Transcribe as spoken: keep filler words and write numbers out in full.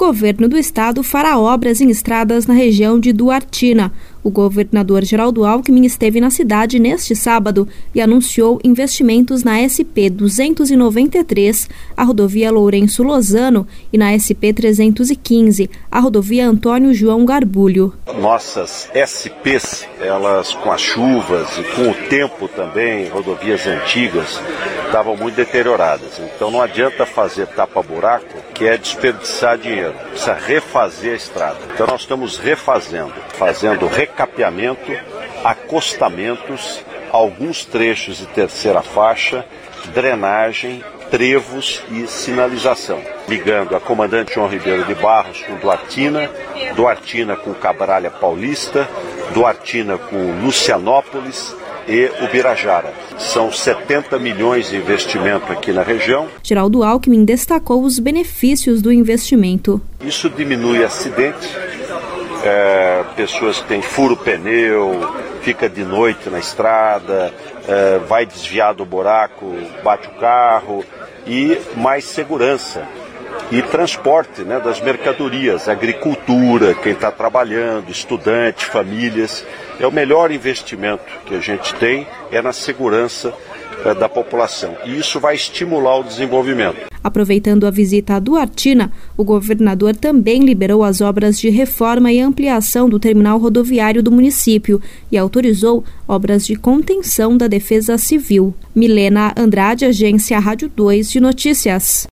governo do estado fará obras em estradas na região de Duartina. O governador Geraldo Alckmin esteve na cidade neste sábado e anunciou investimentos na S P duzentos e noventa e três, a rodovia Lourenço Lozano, e na S P trezentos e quinze, a rodovia Antônio João Garbulho. Nossas S Ps, elas com as chuvas e com o tempo também, rodovias antigas, estavam muito deterioradas. Então não adianta fazer tapa-buraco, que é desperdiçar dinheiro. Precisa refazer a estrada. Então nós estamos refazendo, fazendo recapeamento, acostamentos, alguns trechos de terceira faixa, drenagem, trevos e sinalização, ligando a Comandante João Ribeiro de Barros com Duartina, Duartina com Cabralha Paulista, Duartina com Lucianópolis e Ubirajara. São setenta milhões de investimento aqui na região. Geraldo Alckmin destacou os benefícios do investimento. Isso diminui acidente, é, pessoas que têm furo pneu, fica de noite na estrada, é, vai desviar do buraco, bate o carro, e mais segurança e transporte, né, das mercadorias, agricultura, quem está trabalhando, estudante, famílias. É o melhor investimento que a gente tem é na segurança é, da população, e isso vai estimular o desenvolvimento. Aproveitando a visita a Duartina, o governador também liberou as obras de reforma e ampliação do terminal rodoviário do município e autorizou obras de contenção da Defesa Civil. Milena Andrade, Agência Rádio dois de Notícias.